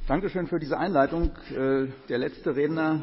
Dankeschön für diese Einleitung. Der letzte Redner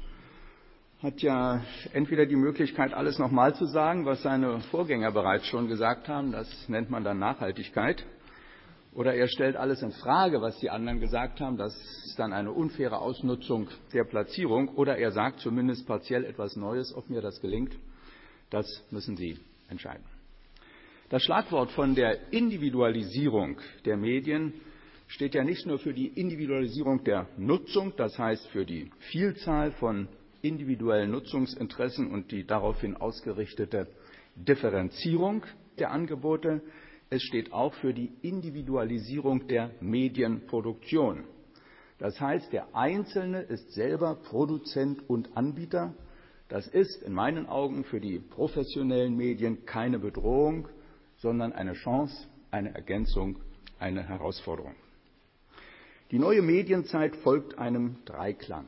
hat ja entweder die Möglichkeit, alles nochmal zu sagen, was seine Vorgänger bereits schon gesagt haben. Das nennt man dann Nachhaltigkeit. Oder er stellt alles in Frage, was die anderen gesagt haben. Das ist dann eine unfaire Ausnutzung der Platzierung. Oder er sagt zumindest partiell etwas Neues. Ob mir das gelingt, das müssen Sie entscheiden. Das Schlagwort von der Individualisierung der Medien steht ja nicht nur für die Individualisierung der Nutzung, das heißt für die Vielzahl von individuellen Nutzungsinteressen und die daraufhin ausgerichtete Differenzierung der Angebote. Es steht auch für die Individualisierung der Medienproduktion. Das heißt, der Einzelne ist selber Produzent und Anbieter. Das ist in meinen Augen für die professionellen Medien keine Bedrohung, sondern eine Chance, eine Ergänzung, eine Herausforderung. Die neue Medienzeit folgt einem Dreiklang.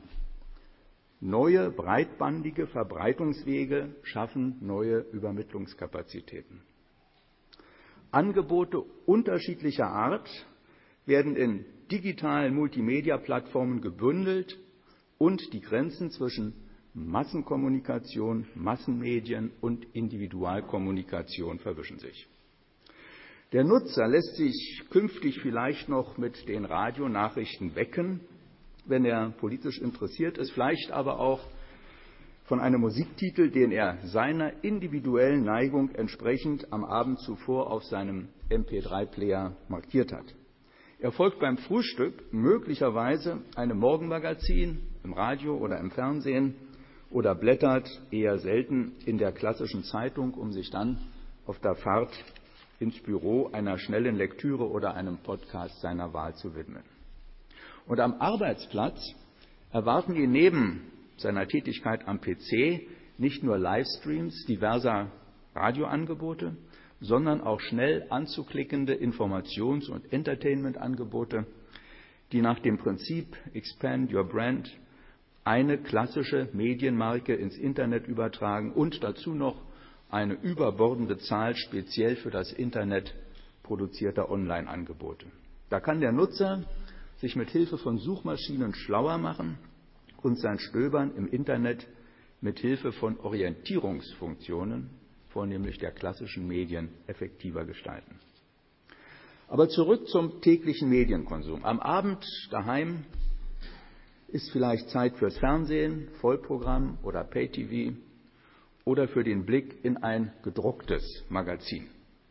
Neue breitbandige Verbreitungswege schaffen neue Übermittlungskapazitäten. Angebote unterschiedlicher Art werden in digitalen Multimedia-Plattformen gebündelt und die Grenzen zwischen Massenkommunikation, Massenmedien und Individualkommunikation verwischen sich. Der Nutzer lässt sich künftig vielleicht noch mit den Radionachrichten wecken, wenn er politisch interessiert ist, vielleicht aber auch von einem Musiktitel, den er seiner individuellen Neigung entsprechend am Abend zuvor auf seinem MP3-Player markiert hat. Er folgt beim Frühstück möglicherweise einem Morgenmagazin im Radio oder im Fernsehen oder blättert eher selten in der klassischen Zeitung, um sich dann auf der Fahrt ins Büro einer schnellen Lektüre oder einem Podcast seiner Wahl zu widmen. Und am Arbeitsplatz erwarten ihn neben seiner Tätigkeit am PC nicht nur Livestreams diverser Radioangebote, sondern auch schnell anzuklickende Informations- und Entertainment-Angebote, die nach dem Prinzip Expand Your Brand eine klassische Medienmarke ins Internet übertragen und dazu noch eine überbordende Zahl speziell für das Internet produzierter Online-Angebote. Da kann der Nutzer sich mit Hilfe von Suchmaschinen schlauer machen und sein Stöbern im Internet mit Hilfe von Orientierungsfunktionen, vornehmlich der klassischen Medien, effektiver gestalten. Aber zurück zum täglichen Medienkonsum. Am Abend daheim ist vielleicht Zeit fürs Fernsehen, Vollprogramm oder Pay-TV oder für den Blick in ein gedrucktes Magazin.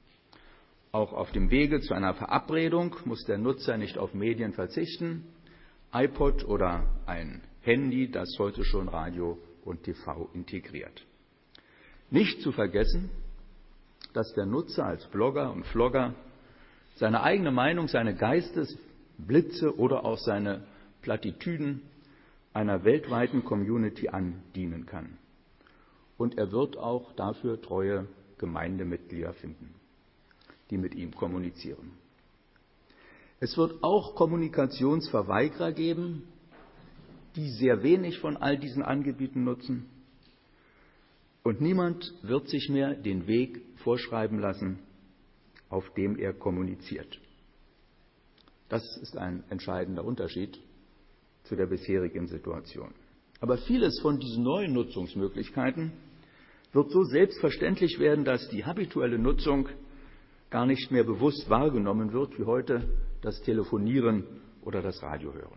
Auch auf dem Wege zu einer Verabredung muss der Nutzer nicht auf Medien verzichten. iPod oder ein Handy, das heute schon Radio und TV integriert. Nicht zu vergessen, dass der Nutzer als Blogger und Vlogger seine eigene Meinung, seine Geistesblitze oder auch seine Plattitüden einer weltweiten Community andienen kann. Und er wird auch dafür treue Gemeindemitglieder finden, die mit ihm kommunizieren. Es wird auch Kommunikationsverweigerer geben, die sehr wenig von all diesen Angeboten nutzen. Und niemand wird sich mehr den Weg vorschreiben lassen, auf dem er kommuniziert. Das ist ein entscheidender Unterschied zu der bisherigen Situation. Aber vieles von diesen neuen Nutzungsmöglichkeiten wird so selbstverständlich werden, dass die habituelle Nutzung gar nicht mehr bewusst wahrgenommen wird, wie heute das Telefonieren oder das Radiohören.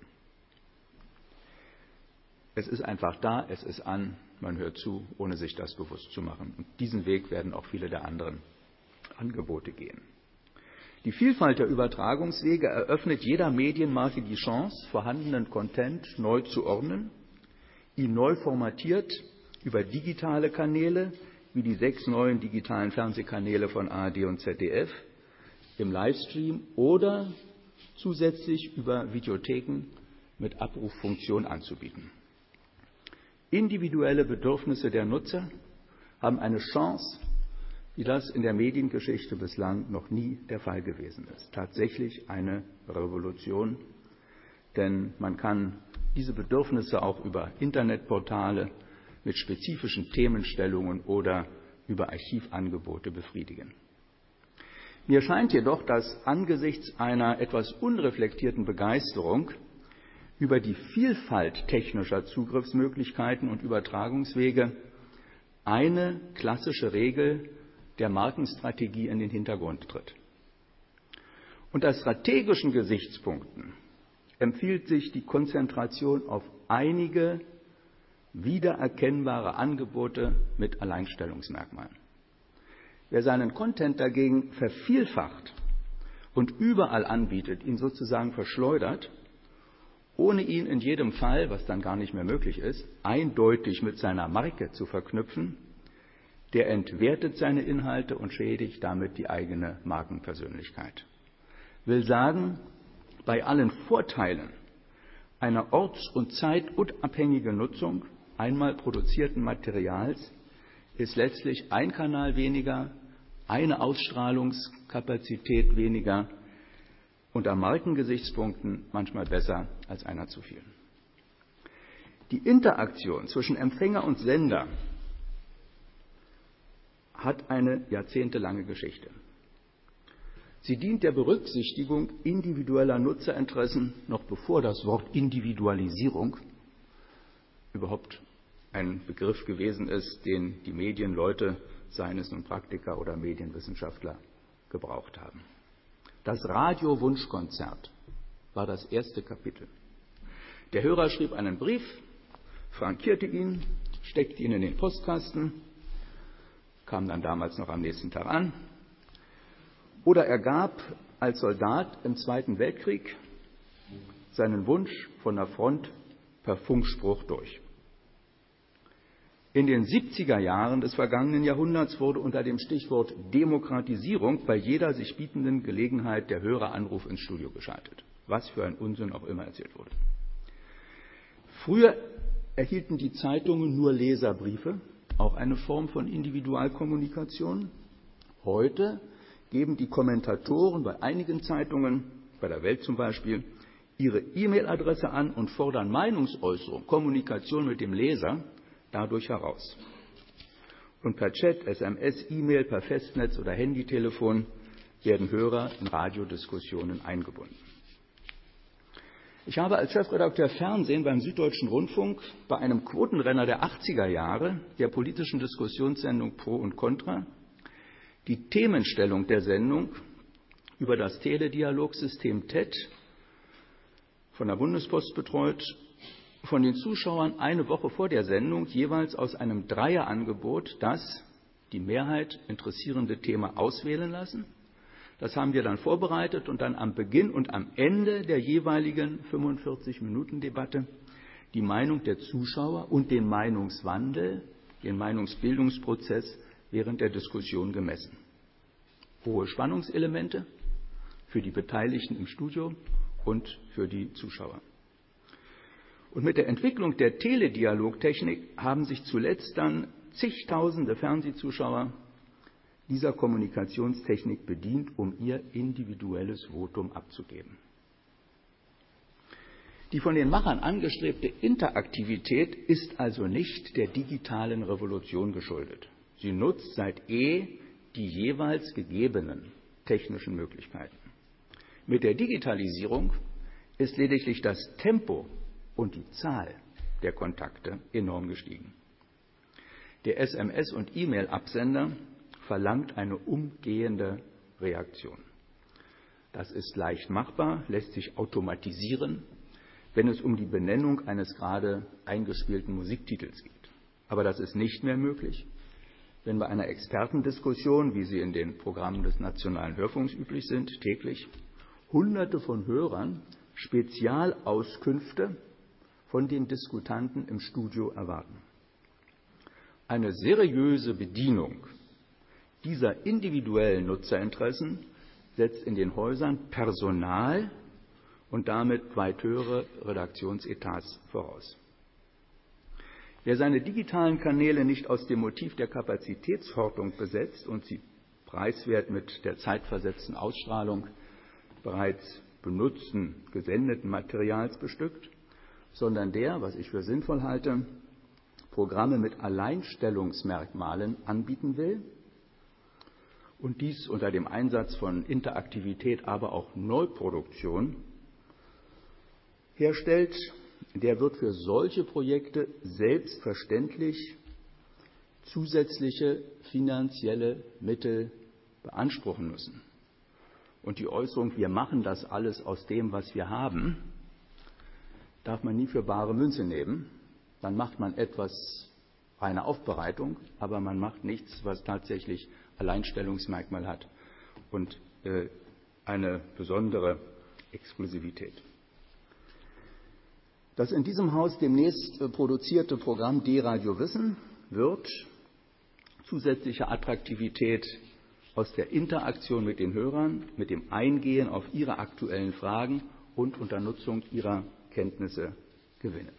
Es ist einfach da, es ist an, man hört zu, ohne sich das bewusst zu machen. Und diesen Weg werden auch viele der anderen Angebote gehen. Die Vielfalt der Übertragungswege eröffnet jeder Medienmarke die Chance, vorhandenen Content neu zu ordnen, ihn neu formatiert über digitale Kanäle, wie die 6 neuen digitalen Fernsehkanäle von ARD und ZDF, im Livestream oder zusätzlich über Videotheken mit Abruffunktion anzubieten. Individuelle Bedürfnisse der Nutzer haben eine Chance, wie das in der Mediengeschichte bislang noch nie der Fall gewesen ist. Tatsächlich eine Revolution, denn man kann diese Bedürfnisse auch über Internetportale mit spezifischen Themenstellungen oder über Archivangebote befriedigen. Mir scheint jedoch, dass angesichts einer etwas unreflektierten Begeisterung über die Vielfalt technischer Zugriffsmöglichkeiten und Übertragungswege eine klassische Regel der Markenstrategie in den Hintergrund tritt. Unter strategischen Gesichtspunkten empfiehlt sich die Konzentration auf einige wiedererkennbare Angebote mit Alleinstellungsmerkmalen. Wer seinen Content dagegen vervielfacht und überall anbietet, ihn sozusagen verschleudert, ohne ihn in jedem Fall, was dann gar nicht mehr möglich ist, eindeutig mit seiner Marke zu verknüpfen, der entwertet seine Inhalte und schädigt damit die eigene Markenpersönlichkeit. Will sagen, bei allen Vorteilen einer orts- und zeitunabhängigen Nutzung einmal produzierten Materials ist letztlich ein Kanal weniger, eine Ausstrahlungskapazität weniger, unter Markengesichtspunkten manchmal besser als einer zu viel. Die Interaktion zwischen Empfänger und Sender hat eine jahrzehntelange Geschichte. Sie dient der Berücksichtigung individueller Nutzerinteressen, noch bevor das Wort Individualisierung überhaupt ein Begriff gewesen ist, den die Medienleute, seien es nun Praktiker oder Medienwissenschaftler, gebraucht haben. Das Radio-Wunschkonzert war das erste Kapitel. Der Hörer schrieb einen Brief, frankierte ihn, steckte ihn in den Postkasten, kam dann damals noch am nächsten Tag an, oder er gab als Soldat im Zweiten Weltkrieg seinen Wunsch von der Front per Funkspruch durch. In den 70er Jahren des vergangenen Jahrhunderts wurde unter dem Stichwort Demokratisierung bei jeder sich bietenden Gelegenheit der Höreranruf ins Studio geschaltet. Was für ein Unsinn auch immer erzählt wurde. Früher erhielten die Zeitungen nur Leserbriefe, auch eine Form von Individualkommunikation. Heute geben die Kommentatoren bei einigen Zeitungen, bei der Welt zum Beispiel, ihre E-Mail-Adresse an und fordern Meinungsäußerung, Kommunikation mit dem Leser dadurch heraus. Und per Chat, SMS, E-Mail, per Festnetz oder Handytelefon werden Hörer in Radiodiskussionen eingebunden. Ich habe als Chefredakteur Fernsehen beim Süddeutschen Rundfunk bei einem Quotenrenner der 80er Jahre, der politischen Diskussionssendung Pro und Contra, die Themenstellung der Sendung über das Teledialogsystem TED von der Bundespost betreut, von den Zuschauern eine Woche vor der Sendung jeweils aus einem Dreierangebot das die Mehrheit interessierende Thema auswählen lassen. Das haben wir dann vorbereitet und dann am Beginn und am Ende der jeweiligen 45-Minuten-Debatte die Meinung der Zuschauer und den Meinungswandel, den Meinungsbildungsprozess während der Diskussion gemessen. Hohe Spannungselemente für die Beteiligten im Studio und für die Zuschauer. Und mit der Entwicklung der Teledialogtechnik haben sich zuletzt dann zigtausende Fernsehzuschauer dieser Kommunikationstechnik bedient, um ihr individuelles Votum abzugeben. Die von den Machern angestrebte Interaktivität ist also nicht der digitalen Revolution geschuldet. Sie nutzt seit die jeweils gegebenen technischen Möglichkeiten. Mit der Digitalisierung ist lediglich das Tempo und die Zahl der Kontakte enorm gestiegen. Der SMS- und E-Mail-Absender verlangt eine umgehende Reaktion. Das ist leicht machbar, lässt sich automatisieren, wenn es um die Benennung eines gerade eingespielten Musiktitels geht. Aber das ist nicht mehr möglich, wenn bei einer Expertendiskussion, wie sie in den Programmen des Nationalen Hörfunks üblich sind, täglich Hunderte von Hörern Spezialauskünfte von den Diskutanten im Studio erwarten. Eine seriöse Bedienung dieser individuellen Nutzerinteressen setzt in den Häusern Personal und damit weit höhere Redaktionsetats voraus. Wer seine digitalen Kanäle nicht aus dem Motiv der Kapazitätshortung besetzt und sie preiswert mit der zeitversetzten Ausstrahlung bereits benutzten, gesendeten Materials bestückt, sondern der, was ich für sinnvoll halte, Programme mit Alleinstellungsmerkmalen anbieten will und dies unter dem Einsatz von Interaktivität, aber auch Neuproduktion herstellt, der wird für solche Projekte selbstverständlich zusätzliche finanzielle Mittel beanspruchen müssen. Und die Äußerung, wir machen das alles aus dem, was wir haben, darf man nie für bare Münze nehmen. Dann macht man etwas, eine Aufbereitung, aber man macht nichts, was tatsächlich Alleinstellungsmerkmal hat und eine besondere Exklusivität. Das in diesem Haus demnächst produzierte Programm D-Radio Wissen wird zusätzliche Attraktivität aus der Interaktion mit den Hörern, mit dem Eingehen auf ihre aktuellen Fragen und unter Nutzung ihrer Kenntnisse gewinnen.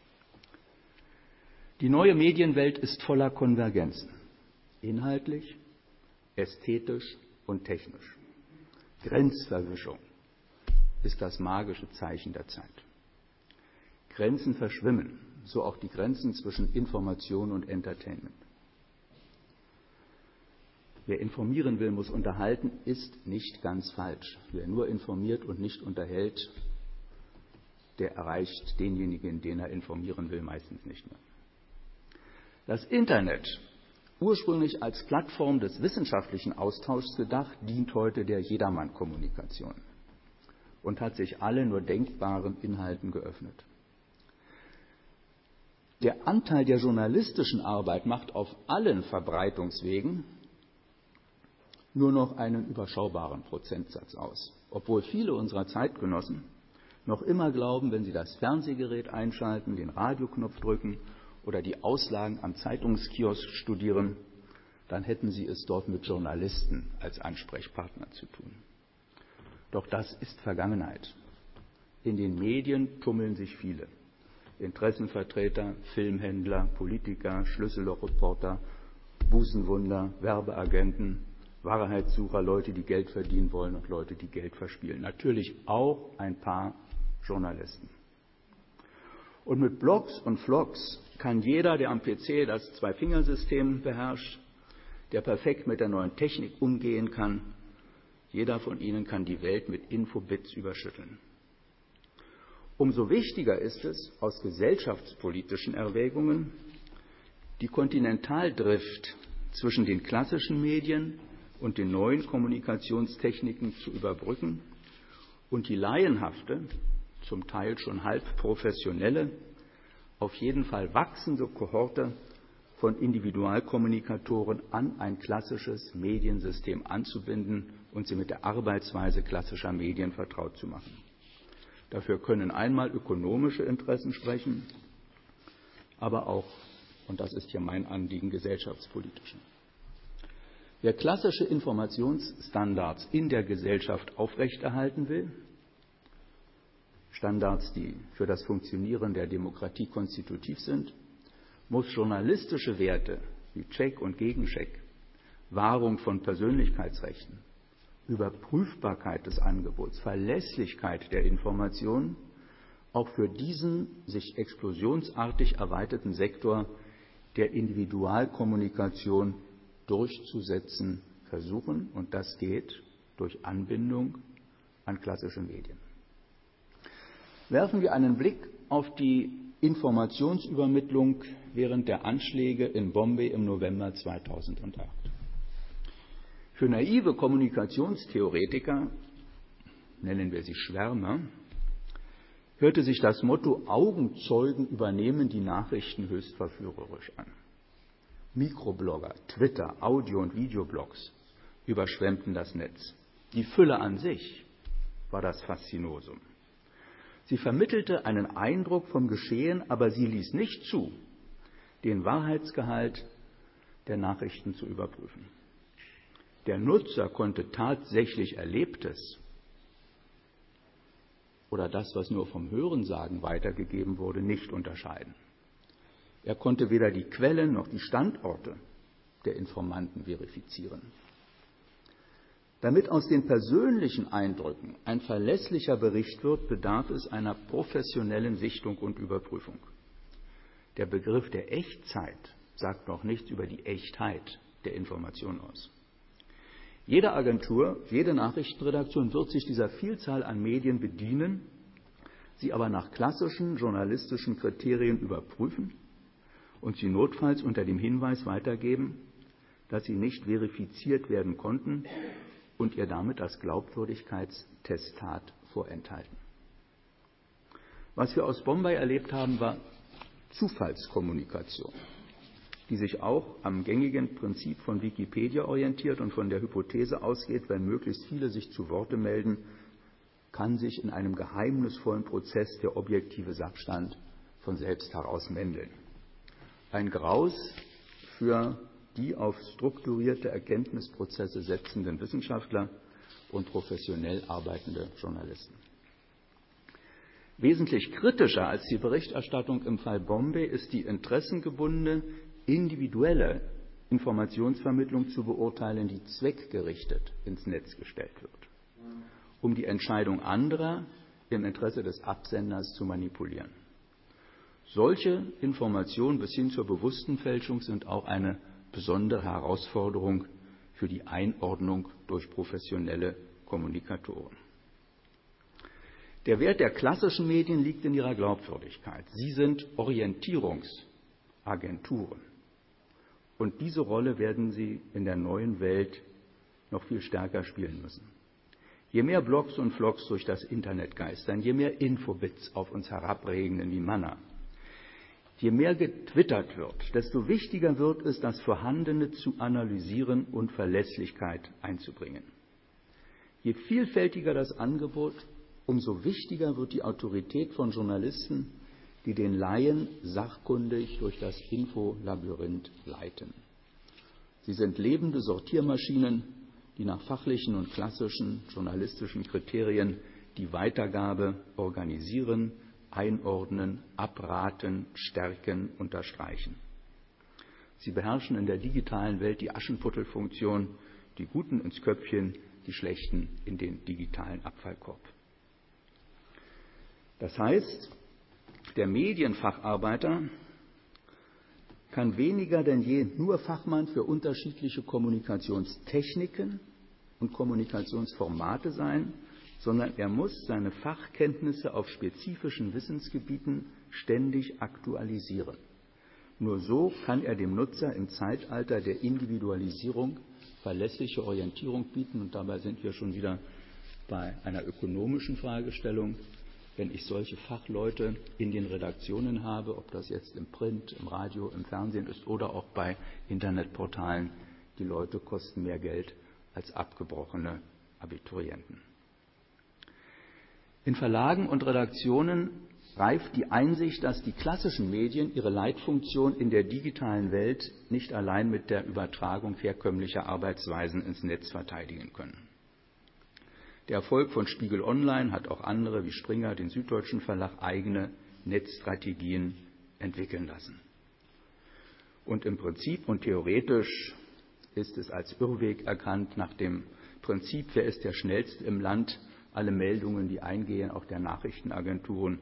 Die neue Medienwelt ist voller Konvergenzen, inhaltlich, ästhetisch und technisch. Grenzverwischung ist das magische Zeichen der Zeit. Grenzen verschwimmen, so auch die Grenzen zwischen Information und Entertainment. Wer informieren will, muss unterhalten, ist nicht ganz falsch. Wer nur informiert und nicht unterhält, der erreicht denjenigen, den er informieren will, meistens nicht mehr. Das Internet, ursprünglich als Plattform des wissenschaftlichen Austauschs gedacht, dient heute der Jedermann-Kommunikation und hat sich alle nur denkbaren Inhalten geöffnet. Der Anteil der journalistischen Arbeit macht auf allen Verbreitungswegen nur noch einen überschaubaren Prozentsatz aus, obwohl viele unserer Zeitgenossen noch immer glauben, wenn sie das Fernsehgerät einschalten, den Radioknopf drücken oder die Auslagen am Zeitungskiosk studieren, dann hätten sie es dort mit Journalisten als Ansprechpartner zu tun. Doch das ist Vergangenheit. In den Medien tummeln sich viele. Interessenvertreter, Filmhändler, Politiker, Schlüssellochreporter, Busenwunder, Werbeagenten, Wahrheitssucher, Leute, die Geld verdienen wollen und Leute, die Geld verspielen. Natürlich auch ein paar Journalisten. Und mit Blogs und Vlogs kann jeder, der am PC das Zwei-Finger-System beherrscht, der perfekt mit der neuen Technik umgehen kann, jeder von ihnen kann die Welt mit Infobits überschütteln. Umso wichtiger ist es, aus gesellschaftspolitischen Erwägungen die Kontinentaldrift zwischen den klassischen Medien und den neuen Kommunikationstechniken zu überbrücken und die laienhafte, zum Teil schon halb professionelle, auf jeden Fall wachsende Kohorte von Individualkommunikatoren an ein klassisches Mediensystem anzubinden und sie mit der Arbeitsweise klassischer Medien vertraut zu machen. Dafür können einmal ökonomische Interessen sprechen, aber auch, und das ist hier mein Anliegen, gesellschaftspolitische. Wer klassische Informationsstandards in der Gesellschaft aufrechterhalten will, Standards, die für das Funktionieren der Demokratie konstitutiv sind, muss journalistische Werte wie Check und Gegencheck, Wahrung von Persönlichkeitsrechten, Überprüfbarkeit des Angebots, Verlässlichkeit der Informationen auch für diesen sich explosionsartig erweiterten Sektor der Individualkommunikation durchzusetzen versuchen. Und das geht durch Anbindung an klassische Medien. Werfen wir einen Blick auf die Informationsübermittlung während der Anschläge in Bombay im November 2008. Für naive Kommunikationstheoretiker, nennen wir sie Schwärmer, hörte sich das Motto Augenzeugen übernehmen die Nachrichten höchst verführerisch an. Mikroblogger, Twitter, Audio- und Videoblogs überschwemmten das Netz. Die Fülle an sich war das Faszinosum. Sie vermittelte einen Eindruck vom Geschehen, aber sie ließ nicht zu, den Wahrheitsgehalt der Nachrichten zu überprüfen. Der Nutzer konnte tatsächlich Erlebtes oder das, was nur vom Hörensagen weitergegeben wurde, nicht unterscheiden. Er konnte weder die Quellen noch die Standorte der Informanten verifizieren. Damit aus den persönlichen Eindrücken ein verlässlicher Bericht wird, bedarf es einer professionellen Sichtung und Überprüfung. Der Begriff der Echtzeit sagt noch nichts über die Echtheit der Information aus. Jede Agentur, jede Nachrichtenredaktion wird sich dieser Vielzahl an Medien bedienen, sie aber nach klassischen journalistischen Kriterien überprüfen und sie notfalls unter dem Hinweis weitergeben, dass sie nicht verifiziert werden konnten und ihr damit das Glaubwürdigkeitstestat vorenthalten. Was wir aus Bombay erlebt haben, war Zufallskommunikation, die sich auch am gängigen Prinzip von Wikipedia orientiert und von der Hypothese ausgeht, wenn möglichst viele sich zu Worte melden, kann sich in einem geheimnisvollen Prozess der objektive Sachstand von selbst heraus mändeln. Ein Graus für die auf strukturierte Erkenntnisprozesse setzenden Wissenschaftler und professionell arbeitende Journalisten. Wesentlich kritischer als die Berichterstattung im Fall Bombay ist die interessengebundene, individuelle Informationsvermittlung zu beurteilen, die zweckgerichtet ins Netz gestellt wird, um die Entscheidung anderer im Interesse des Absenders zu manipulieren. Solche Informationen bis hin zur bewussten Fälschung sind auch eine besondere Herausforderung für die Einordnung durch professionelle Kommunikatoren. Der Wert der klassischen Medien liegt in ihrer Glaubwürdigkeit. Sie sind Orientierungsagenturen. Und diese Rolle werden sie in der neuen Welt noch viel stärker spielen müssen. Je mehr Blogs und Vlogs durch das Internet geistern, je mehr Infobits auf uns herabregnen wie Manna, je mehr getwittert wird, desto wichtiger wird es, das Vorhandene zu analysieren und Verlässlichkeit einzubringen. Je vielfältiger das Angebot, umso wichtiger wird die Autorität von Journalisten, die den Laien sachkundig durch das Infolabyrinth leiten. Sie sind lebende Sortiermaschinen, die nach fachlichen und klassischen journalistischen Kriterien die Weitergabe organisieren, einordnen, abraten, stärken, unterstreichen. Sie beherrschen in der digitalen Welt die Aschenputtelfunktion, die Guten ins Köpfchen, die Schlechten in den digitalen Abfallkorb. Das heißt, der Medienfacharbeiter kann weniger denn je nur Fachmann für unterschiedliche Kommunikationstechniken und Kommunikationsformate sein, sondern er muss seine Fachkenntnisse auf spezifischen Wissensgebieten ständig aktualisieren. Nur so kann er dem Nutzer im Zeitalter der Individualisierung verlässliche Orientierung bieten. Und dabei sind wir schon wieder bei einer ökonomischen Fragestellung. Wenn ich solche Fachleute in den Redaktionen habe, ob das jetzt im Print, im Radio, im Fernsehen ist oder auch bei Internetportalen, die Leute kosten mehr Geld als abgebrochene Abiturienten. In Verlagen und Redaktionen reift die Einsicht, dass die klassischen Medien ihre Leitfunktion in der digitalen Welt nicht allein mit der Übertragung herkömmlicher Arbeitsweisen ins Netz verteidigen können. Der Erfolg von Spiegel Online hat auch andere wie Springer, den Süddeutschen Verlag, eigene Netzstrategien entwickeln lassen. Und im Prinzip und theoretisch ist es als Irrweg erkannt, nach dem Prinzip, wer ist der Schnellste im Land, alle Meldungen, die eingehen, auch der Nachrichtenagenturen,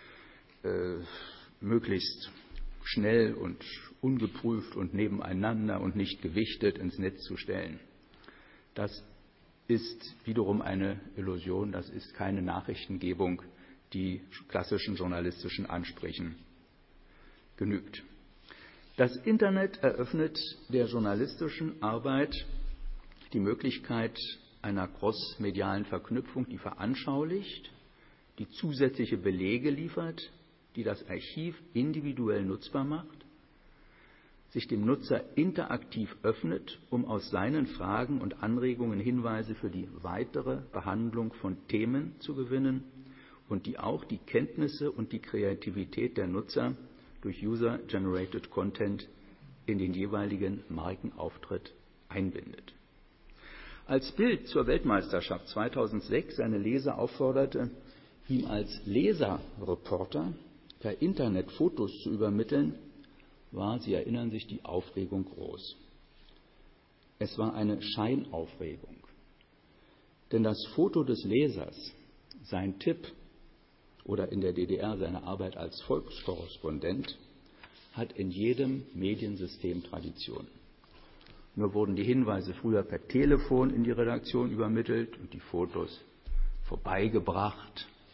möglichst schnell und ungeprüft und nebeneinander und nicht gewichtet ins Netz zu stellen. Das ist wiederum eine Illusion, das ist keine Nachrichtengebung, die klassischen journalistischen Ansprüchen genügt. Das Internet eröffnet der journalistischen Arbeit die Möglichkeit einer crossmedialen Verknüpfung, die veranschaulicht, die zusätzliche Belege liefert, die das Archiv individuell nutzbar macht, sich dem Nutzer interaktiv öffnet, um aus seinen Fragen und Anregungen Hinweise für die weitere Behandlung von Themen zu gewinnen und die auch die Kenntnisse und die Kreativität der Nutzer durch User-Generated Content in den jeweiligen Markenauftritt einbindet. Als Bild zur Weltmeisterschaft 2006 seine Leser aufforderte, ihm als Leserreporter per Internet Fotos zu übermitteln, war, Sie erinnern sich, die Aufregung groß. Es war eine Scheinaufregung. Denn das Foto des Lesers, sein Tipp oder in der DDR seine Arbeit als Volkskorrespondent, hat in jedem Mediensystem Tradition. Nur wurden die Hinweise früher per Telefon in die Redaktion übermittelt und die Fotos vorbeigebracht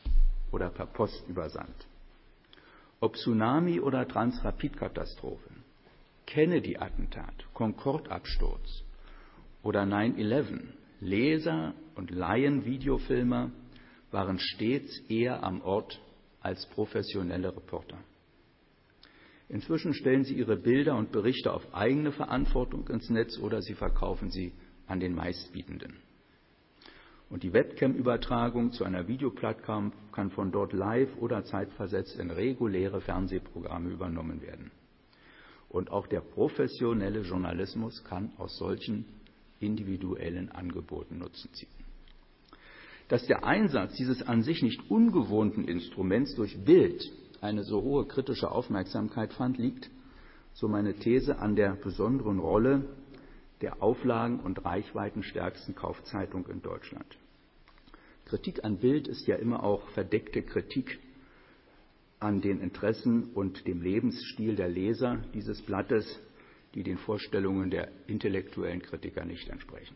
oder per Post übersandt. Ob Tsunami oder Transrapid-Katastrophe, Kennedy-Attentat, Concorde-Absturz oder 9/11, Leser und Laien-Videofilmer waren stets eher am Ort als professionelle Reporter. Inzwischen stellen sie ihre Bilder und Berichte auf eigene Verantwortung ins Netz oder sie verkaufen sie an den Meistbietenden. Und die Webcam-Übertragung zu einer Videoplattform kann von dort live oder zeitversetzt in reguläre Fernsehprogramme übernommen werden. Und auch der professionelle Journalismus kann aus solchen individuellen Angeboten Nutzen ziehen. Dass der Einsatz dieses an sich nicht ungewohnten Instruments durch Bild eine so hohe kritische Aufmerksamkeit fand, liegt, so meine These, an der besonderen Rolle der auflagen- und reichweitenstärksten Kaufzeitung in Deutschland. Kritik an Bild ist ja immer auch verdeckte Kritik an den Interessen und dem Lebensstil der Leser dieses Blattes, die den Vorstellungen der intellektuellen Kritiker nicht entsprechen.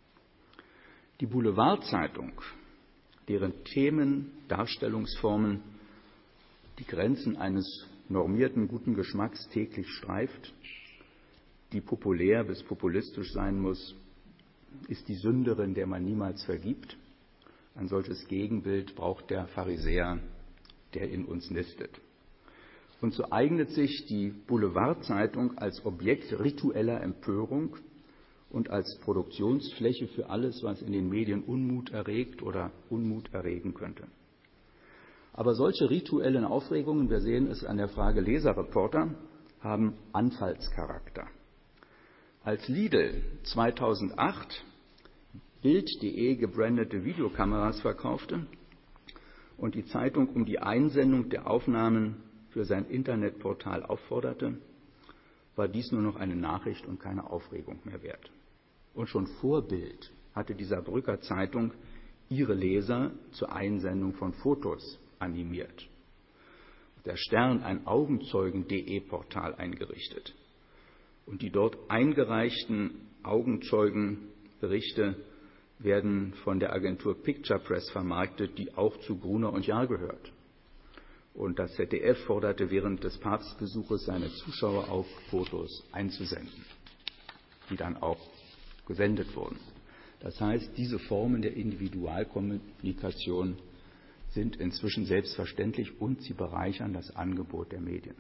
Die Boulevardzeitung, deren Themen, Darstellungsformen die Grenzen eines normierten guten Geschmacks täglich streift, die populär bis populistisch sein muss, ist die Sünderin, der man niemals vergibt. Ein solches Gegenbild braucht der Pharisäer, der in uns nistet. Und so eignet sich die Boulevardzeitung als Objekt ritueller Empörung und als Produktionsfläche für alles, was in den Medien Unmut erregt oder Unmut erregen könnte. Aber solche rituellen Aufregungen, wir sehen es an der Frage Leserreporter, haben Anfallscharakter. Als Lidl 2008 Bild.de gebrandete Videokameras verkaufte und die Zeitung um die Einsendung der Aufnahmen für sein Internetportal aufforderte, war dies nur noch eine Nachricht und keine Aufregung mehr wert. Und schon vor Bild hatte die Saarbrücker Zeitung ihre Leser zur Einsendung von Fotos animiert. Der Stern ein Augenzeugen.de-Portal eingerichtet. Und die dort eingereichten Augenzeugenberichte werden von der Agentur Picture Press vermarktet, die auch zu Gruner und Jahr gehört. Und das ZDF forderte während des Papstbesuches seine Zuschauer auf, Fotos einzusenden, die dann auch gesendet wurden. Das heißt, diese Formen der Individualkommunikation sind inzwischen selbstverständlich und sie bereichern das Angebot der Medien.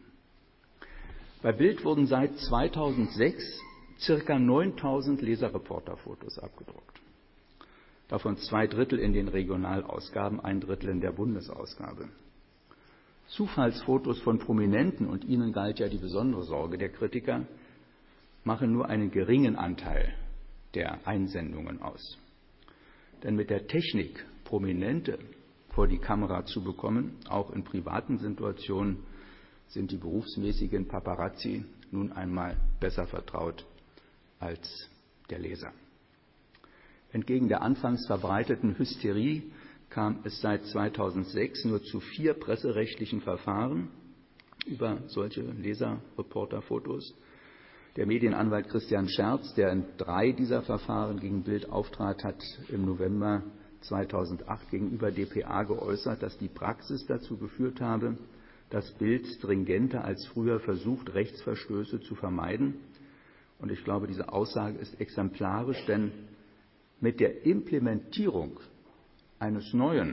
Bei Bild wurden seit 2006 ca. 9.000 Leserreporterfotos abgedruckt. Davon 2/3 in den Regionalausgaben, 1/3 in der Bundesausgabe. Zufallsfotos von Prominenten, und ihnen galt ja die besondere Sorge der Kritiker, machen nur einen geringen Anteil der Einsendungen aus. Denn mit der Technik, Prominente vor die Kamera zu bekommen, auch in privaten Situationen, sind die berufsmäßigen Paparazzi nun einmal besser vertraut als der Leser. Entgegen der anfangs verbreiteten Hysterie kam es seit 2006 nur zu 4 presserechtlichen Verfahren über solche Leserreporterfotos. Der Medienanwalt Christian Scherz, der in 3 dieser Verfahren gegen Bild auftrat, hat im November 2008 gegenüber dpa geäußert, dass die Praxis dazu geführt habe, dass Bild stringenter als früher versucht, Rechtsverstöße zu vermeiden. Und ich glaube, diese Aussage ist exemplarisch, denn mit der Implementierung eines neuen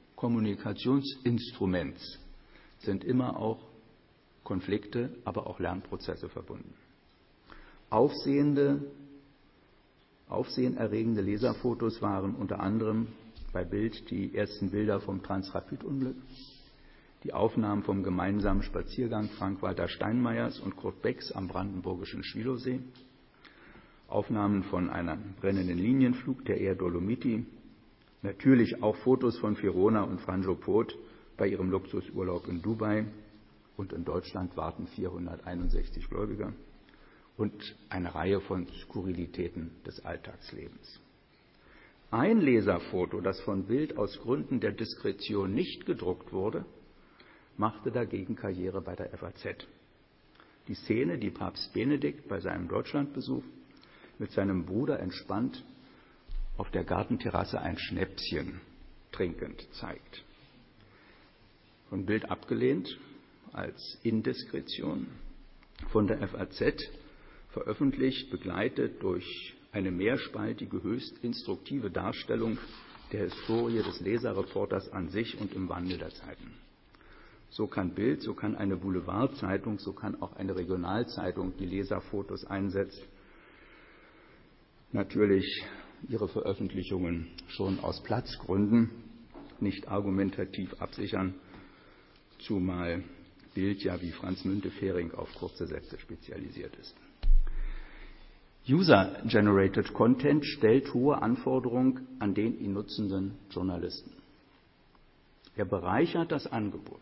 Kommunikationsinstruments sind immer auch Konflikte, aber auch Lernprozesse verbunden. Aufsehenerregende Leserfotos waren unter anderem bei Bild die ersten Bilder vom Transrapid-Unglück, die Aufnahmen vom gemeinsamen Spaziergang Frank-Walter Steinmeiers und Kurt Becks am brandenburgischen Schwielowsee, Aufnahmen von einem brennenden Linienflug der Air Dolomiti, natürlich auch Fotos von Verona und Franjo Pot bei ihrem Luxusurlaub in Dubai, und in Deutschland warten 461 Gläubiger, und eine Reihe von Skurrilitäten des Alltagslebens. Ein Leserfoto, das von Bild aus Gründen der Diskretion nicht gedruckt wurde, machte dagegen Karriere bei der FAZ. Die Szene, die Papst Benedikt bei seinem Deutschlandbesuch mit seinem Bruder entspannt auf der Gartenterrasse ein Schnäpschen trinkend zeigt. von Bild abgelehnt als Indiskretion, von der FAZ veröffentlicht, begleitet durch eine mehrspaltige, höchst instruktive Darstellung der Historie des Leserreporters an sich und im Wandel der Zeiten. So kann Bild, so kann eine Boulevardzeitung, so kann auch eine Regionalzeitung, die Leserfotos einsetzt, natürlich ihre Veröffentlichungen schon aus Platzgründen nicht argumentativ absichern, zumal Bild ja wie Franz Müntefering auf kurze Sätze spezialisiert ist. User-Generated Content stellt hohe Anforderungen an den ihn nutzenden Journalisten. Er bereichert das Angebot,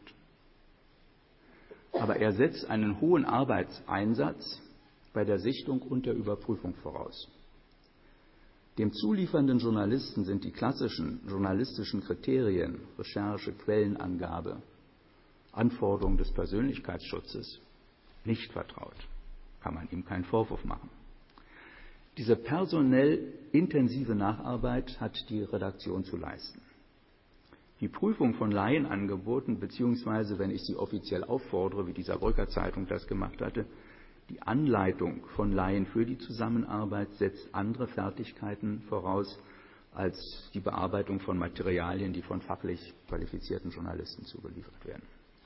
aber er setzt einen hohen Arbeitseinsatz bei der Sichtung und der Überprüfung voraus. Dem zuliefernden Journalisten sind die klassischen journalistischen Kriterien, Recherche, Quellenangabe, Anforderungen des Persönlichkeitsschutzes nicht vertraut. Kann man ihm keinen Vorwurf machen. Diese personell intensive Nacharbeit hat die Redaktion zu leisten. Die Prüfung von Laienangeboten, beziehungsweise, wenn ich sie offiziell auffordere, wie die Saarbrücker Zeitung das gemacht hatte, die Anleitung von Laien für die Zusammenarbeit setzt andere Fertigkeiten voraus als die Bearbeitung von Materialien, die von fachlich qualifizierten Journalisten zugeliefert werden.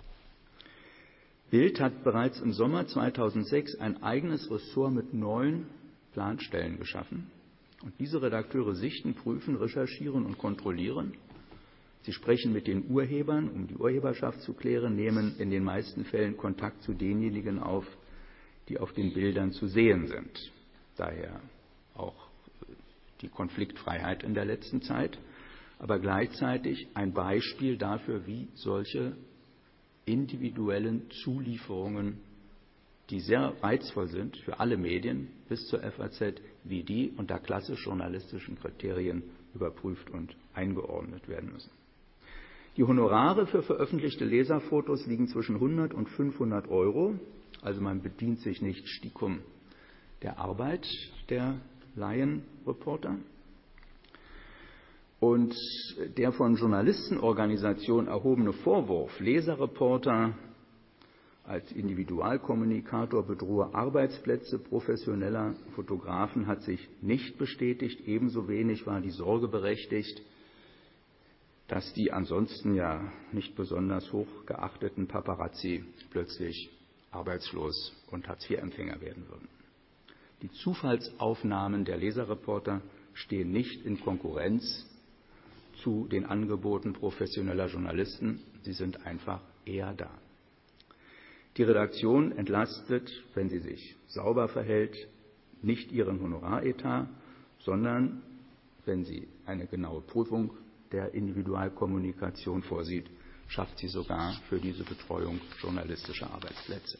Bild hat bereits im Sommer 2006 ein eigenes Ressort mit 9 Planstellen geschaffen. Und diese Redakteure sichten, prüfen, recherchieren und kontrollieren. Sie sprechen mit den Urhebern, um die Urheberschaft zu klären, nehmen in den meisten Fällen Kontakt zu denjenigen auf, die auf den Bildern zu sehen sind. Daher auch die Konfliktfreiheit in der letzten Zeit, aber gleichzeitig ein Beispiel dafür, wie solche individuellen Zulieferungen, die sehr reizvoll sind für alle Medien bis zur FAZ, wie die unter klassisch journalistischen Kriterien überprüft und eingeordnet werden müssen. Die Honorare für veröffentlichte Leserfotos liegen zwischen 100 und 500 €. Also man bedient sich nicht stiekum der Arbeit der Laienreporter. Und der von Journalistenorganisationen erhobene Vorwurf, Leserreporter als Individualkommunikator bedrohe Arbeitsplätze professioneller Fotografen, hat sich nicht bestätigt. Ebenso wenig war die Sorge berechtigt, dass die ansonsten ja nicht besonders hoch geachteten Paparazzi plötzlich arbeitslos und Hartz-IV-Empfänger werden würden. Die Zufallsaufnahmen der Leserreporter stehen nicht in Konkurrenz zu den Angeboten professioneller Journalisten. Sie sind einfach eher da. Die Redaktion entlastet, wenn sie sich sauber verhält, nicht ihren Honoraretat, sondern, wenn sie eine genaue Prüfung der Individualkommunikation vorsieht, schafft sie sogar für diese Betreuung journalistische Arbeitsplätze.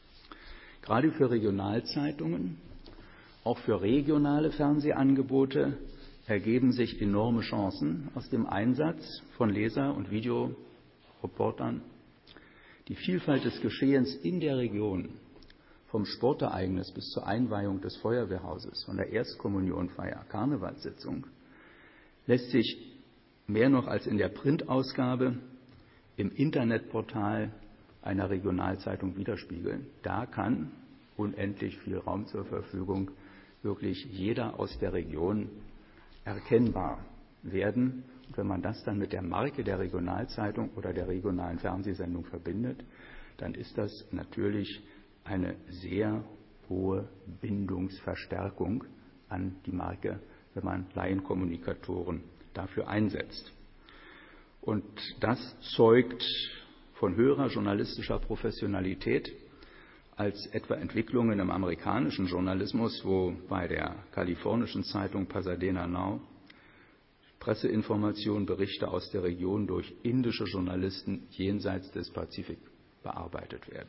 Gerade für Regionalzeitungen, auch für regionale Fernsehangebote ergeben sich enorme Chancen aus dem Einsatz von Leser- und Videoreportern. Die Vielfalt des Geschehens in der Region, vom Sportereignis bis zur Einweihung des Feuerwehrhauses, von der Erstkommunionfeier, Karnevalssitzung, lässt sich mehr noch als in der Printausgabe im Internetportal einer Regionalzeitung widerspiegeln. Da kann unendlich viel Raum zur Verfügung wirklich jeder aus der Region erkennbar werden. Und wenn man das dann mit der Marke der Regionalzeitung oder der regionalen Fernsehsendung verbindet, dann ist das natürlich eine sehr hohe Bindungsverstärkung an die Marke, wenn man Laienkommunikatoren dafür einsetzt. Und das zeugt von höherer journalistischer Professionalität als etwa Entwicklungen im amerikanischen Journalismus, wo bei der kalifornischen Zeitung Pasadena Now Presseinformationen, Berichte aus der Region durch indische Journalisten jenseits des Pazifik bearbeitet werden.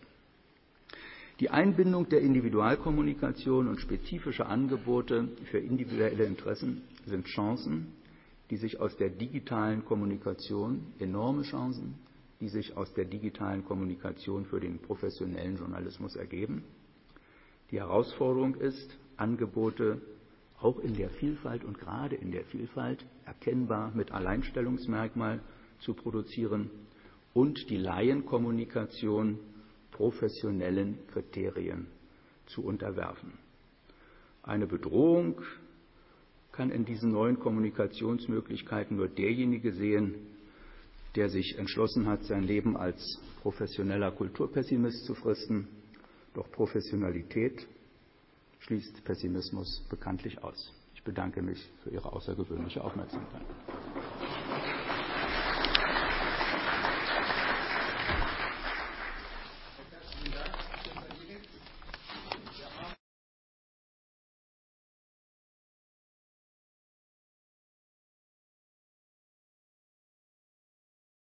Die Einbindung der Individualkommunikation und spezifische Angebote für individuelle Interessen sind Chancen, die sich aus der digitalen Kommunikation, enorme Chancen, die sich aus der digitalen Kommunikation für den professionellen Journalismus ergeben. Die Herausforderung ist, Angebote auch in der Vielfalt und gerade in der Vielfalt erkennbar mit Alleinstellungsmerkmal zu produzieren und die Laienkommunikation professionellen Kriterien zu unterwerfen. Eine Bedrohung kann in diesen neuen Kommunikationsmöglichkeiten nur derjenige sehen, der sich entschlossen hat, sein Leben als professioneller Kulturpessimist zu fristen. Doch Professionalität schließt Pessimismus bekanntlich aus. Ich bedanke mich für Ihre außergewöhnliche Aufmerksamkeit.